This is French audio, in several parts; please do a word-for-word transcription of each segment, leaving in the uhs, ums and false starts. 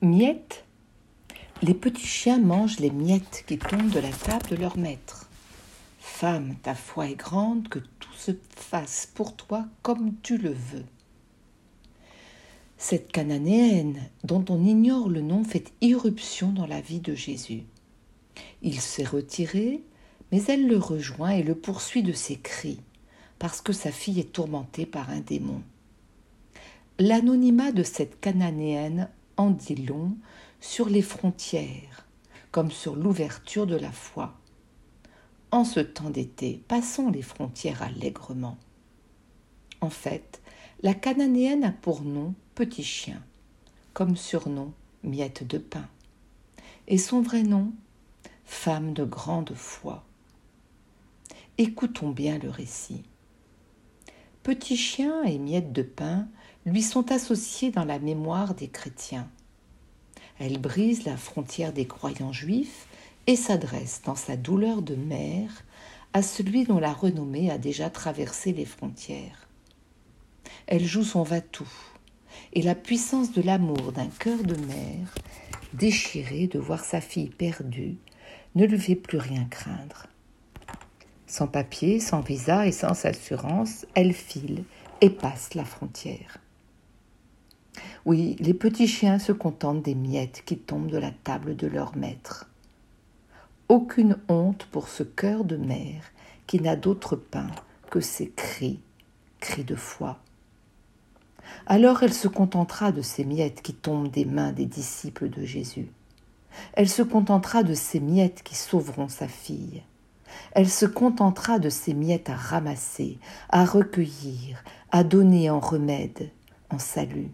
Miettes. Les petits chiens mangent les miettes qui tombent de la table de leur maître. Femme, ta foi est grande, que tout se fasse pour toi comme tu le veux. Cette Cananéenne, dont on ignore le nom, fait irruption dans la vie de Jésus. Il s'est retiré, mais elle le rejoint et le poursuit de ses cris, parce que sa fille est tourmentée par un démon. L'anonymat de cette Cananéenne en dit long sur les frontières, comme sur l'ouverture de la foi. En ce temps d'été, passons les frontières allègrement. En fait, la Cananéenne a pour nom petit chien, comme surnom miette de pain, et son vrai nom, femme de grande foi. Écoutons bien le récit. Petit chien et miette de pain lui sont associés dans la mémoire des chrétiens. Elle brise la frontière des croyants juifs et s'adresse dans sa douleur de mère à celui dont la renommée a déjà traversé les frontières. Elle joue son va-tout, et la puissance de l'amour d'un cœur de mère, déchiré de voir sa fille perdue, ne lui fait plus rien craindre. Sans papier, sans visa et sans assurance, elle file et passe la frontière. Oui, les petits chiens se contentent des miettes qui tombent de la table de leur maître. Aucune honte pour ce cœur de mère qui n'a d'autre pain que ses cris, cris de foi. Alors elle se contentera de ces miettes qui tombent des mains des disciples de Jésus. Elle se contentera de ces miettes qui sauveront sa fille. Elle se contentera de ces miettes à ramasser, à recueillir, à donner en remède, en salut.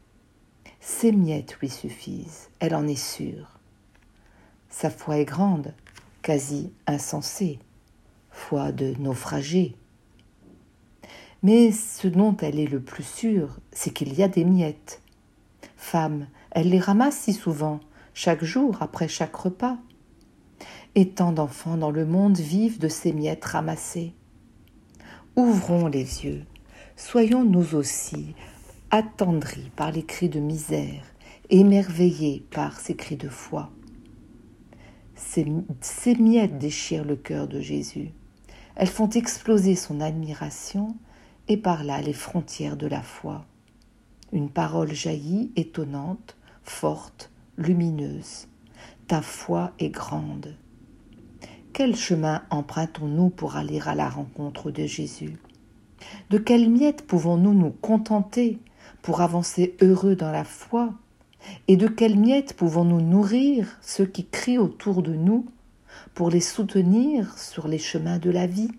Ces miettes lui suffisent, elle en est sûre. Sa foi est grande, quasi insensée, foi de naufragé. Mais ce dont elle est le plus sûre, c'est qu'il y a des miettes. Femme, elle les ramasse si souvent, chaque jour, après chaque repas. Et tant d'enfants dans le monde vivent de ces miettes ramassées. Ouvrons les yeux, soyons nous aussi attendris par les cris de misère, émerveillés par ces cris de foi. Ces, ces miettes déchirent le cœur de Jésus. Elles font exploser son admiration et par là les frontières de la foi. Une parole jaillit, étonnante, forte, lumineuse. Ta foi est grande. Quel chemin empruntons-nous pour aller à la rencontre de Jésus? De quelles miettes pouvons-nous nous contenter pour avancer heureux dans la foi? Et de quelles miettes pouvons-nous nourrir ceux qui crient autour de nous pour les soutenir sur les chemins de la vie?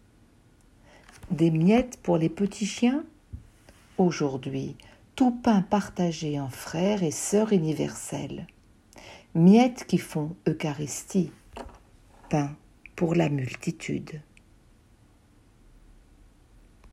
Des miettes pour les petits chiens? Aujourd'hui, tout pain partagé en frères et sœurs universels. Miettes qui font Eucharistie, pain pour la multitude.